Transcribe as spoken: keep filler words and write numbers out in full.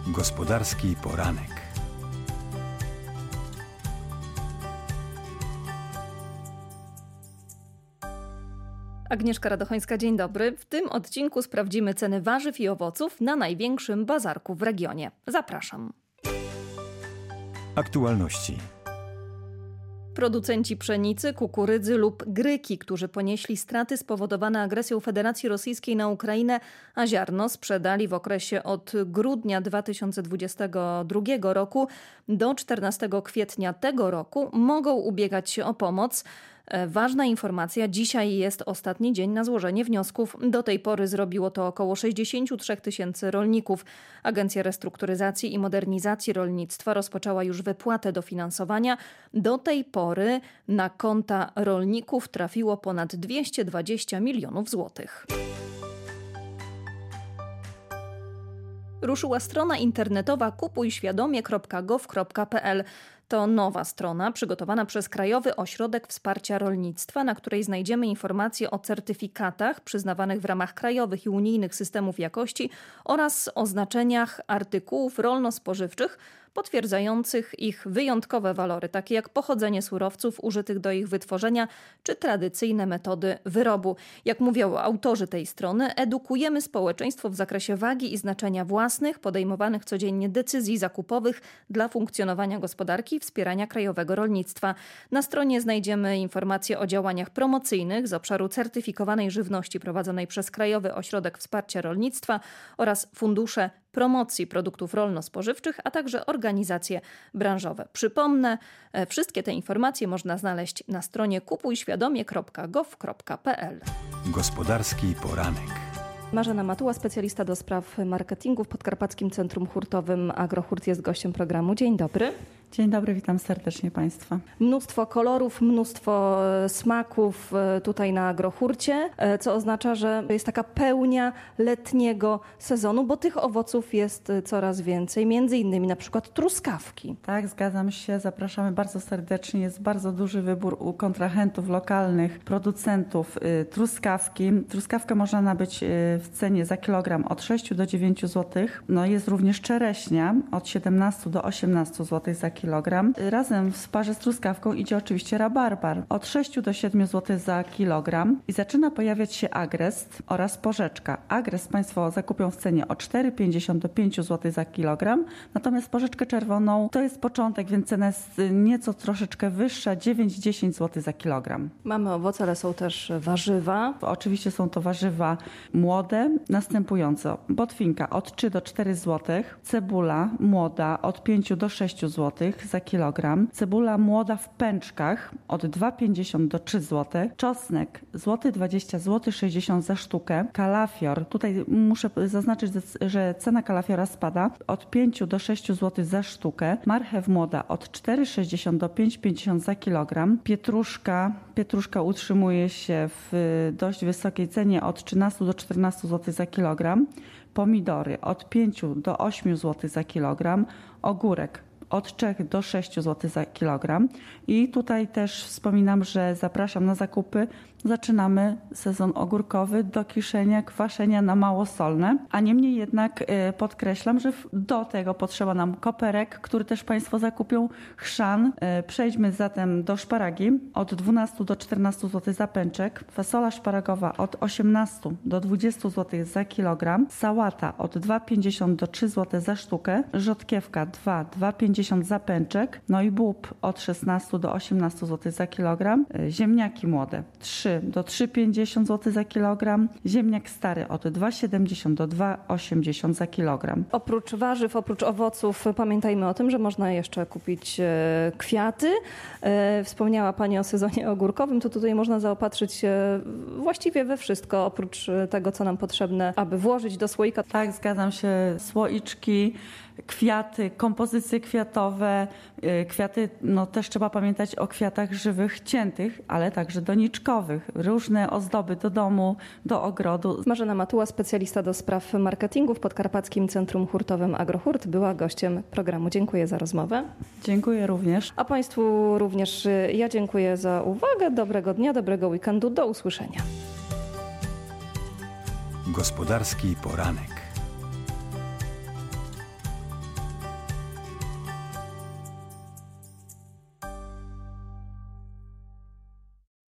Gospodarski poranek. Agnieszka Radochońska, dzień dobry. W tym odcinku sprawdzimy ceny warzyw i owoców na największym bazarku w regionie. Zapraszam. Aktualności. Producenci pszenicy, kukurydzy lub gryki, którzy ponieśli straty spowodowane agresją Federacji Rosyjskiej na Ukrainę, a ziarno sprzedali w okresie od grudnia dwa tysiące dwudziestego drugiego roku do czternastego kwietnia tego roku, mogą ubiegać się o pomoc. Ważna informacja, dzisiaj jest ostatni dzień na złożenie wniosków. Do tej pory zrobiło to około sześćdziesiąt trzy tysięcy rolników. Agencja Restrukturyzacji i Modernizacji Rolnictwa rozpoczęła już wypłatę dofinansowania. Do tej pory na konta rolników trafiło ponad dwieście dwadzieścia milionów złotych. Ruszyła strona internetowa kupuj świadomie kropka gov kropka pe el. To nowa strona przygotowana przez Krajowy Ośrodek Wsparcia Rolnictwa, na której znajdziemy informacje o certyfikatach przyznawanych w ramach krajowych i unijnych systemów jakości oraz oznaczeniach artykułów rolno-spożywczych potwierdzających ich wyjątkowe walory, takie jak pochodzenie surowców użytych do ich wytworzenia czy tradycyjne metody wyrobu. Jak mówią autorzy tej strony, edukujemy społeczeństwo w zakresie wagi i znaczenia własnych, podejmowanych codziennie decyzji zakupowych dla funkcjonowania gospodarki i wspierania krajowego rolnictwa. Na stronie znajdziemy informacje o działaniach promocyjnych z obszaru certyfikowanej żywności prowadzonej przez Krajowy Ośrodek Wsparcia Rolnictwa oraz fundusze promocji produktów rolno-spożywczych, a także organizacje branżowe. Przypomnę, wszystkie te informacje można znaleźć na stronie kupuj świadomie kropka gov kropka pe el. Gospodarski poranek. Marzena Matuła, specjalista do spraw marketingu w Podkarpackim Centrum Hurtowym Agrohurt, jest gościem programu. Dzień dobry. Dzień dobry, witam serdecznie Państwa. Mnóstwo kolorów, mnóstwo smaków tutaj na Agrohurcie, co oznacza, że jest taka pełnia letniego sezonu, bo tych owoców jest coraz więcej, między innymi na przykład truskawki. Tak, zgadzam się, zapraszamy bardzo serdecznie. Jest bardzo duży wybór u kontrahentów lokalnych, producentów truskawki. Truskawkę można nabyć w cenie za kilogram od sześć do dziewięciu złotych. No jest również czereśnia od siedemnastu do osiemnastu złotych za kilogram. Razem w parze z truskawką idzie oczywiście rabarbar od sześć do siedmiu złotych za kilogram i zaczyna pojawiać się agrest oraz porzeczka. Agrest Państwo zakupią w cenie od cztery pięćdziesiąt do pięciu złotych za kilogram, natomiast porzeczkę czerwoną to jest początek, więc cena jest nieco troszeczkę wyższa, dziewięć do dziesięciu złotych za kilogram. Mamy owoce, ale są też warzywa. Oczywiście są to warzywa młode, następująco botwinka od trzy do czterech złotych, cebula młoda od pięciu do sześciu złotych za kilogram, cebula młoda w pęczkach od dwa pięćdziesiąt do trzech złotych, czosnek złoty dwadzieścia, złoty sześćdziesiąt za sztukę, kalafior, tutaj muszę zaznaczyć, że cena kalafiora spada od pięciu do sześciu złotych za sztukę, marchew młoda od cztery sześćdziesiąt do pięć pięćdziesiąt za kilogram, pietruszka, pietruszka utrzymuje się w dość wysokiej cenie od trzynastu do czternastu złotych za kilogram, pomidory od pięciu do ośmiu złotych za kilogram, ogórek od trzech do sześciu złotych za kilogram. I tutaj też wspominam, że zapraszam na zakupy. Zaczynamy sezon ogórkowy do kiszenia, kwaszenia na małosolne, a niemniej jednak podkreślam, że do tego potrzeba nam koperek, który też Państwo zakupią, chrzan. Przejdźmy zatem do szparagi od dwunastu do czternastu złotych za pęczek, fasola szparagowa od osiemnastu do dwudziestu złotych za kilogram, sałata od dwa pięćdziesiąt do trzech złotych za sztukę, rzodkiewka dwa, dwa pięćdziesiąt za pęczek, no i bób od szesnastu do osiemnastu złotych za kilogram, ziemniaki młode trzy do trzy pięćdziesiąt złotych za kilogram, ziemniak stary od dwa siedemdziesiąt do dwa osiemdziesiąt za kilogram. Oprócz warzyw, oprócz owoców pamiętajmy o tym, że można jeszcze kupić kwiaty. Wspomniała Pani o sezonie ogórkowym, to tutaj można zaopatrzyć się właściwie we wszystko, oprócz tego, co nam potrzebne, aby włożyć do słoika. Tak, zgadzam się. Słoiczki, kwiaty, kompozycje kwiatowe, kwiaty, no też trzeba pamiętać o kwiatach żywych, ciętych, ale także doniczkowych. Różne ozdoby do domu, do ogrodu. Marzena Matuła, specjalista do spraw marketingu w Podkarpackim Centrum Hurtowym Agrohurt, była gościem programu. Dziękuję za rozmowę. Dziękuję również. A Państwu również ja dziękuję za uwagę. Dobrego dnia, dobrego weekendu. Do usłyszenia. Gospodarski poranek.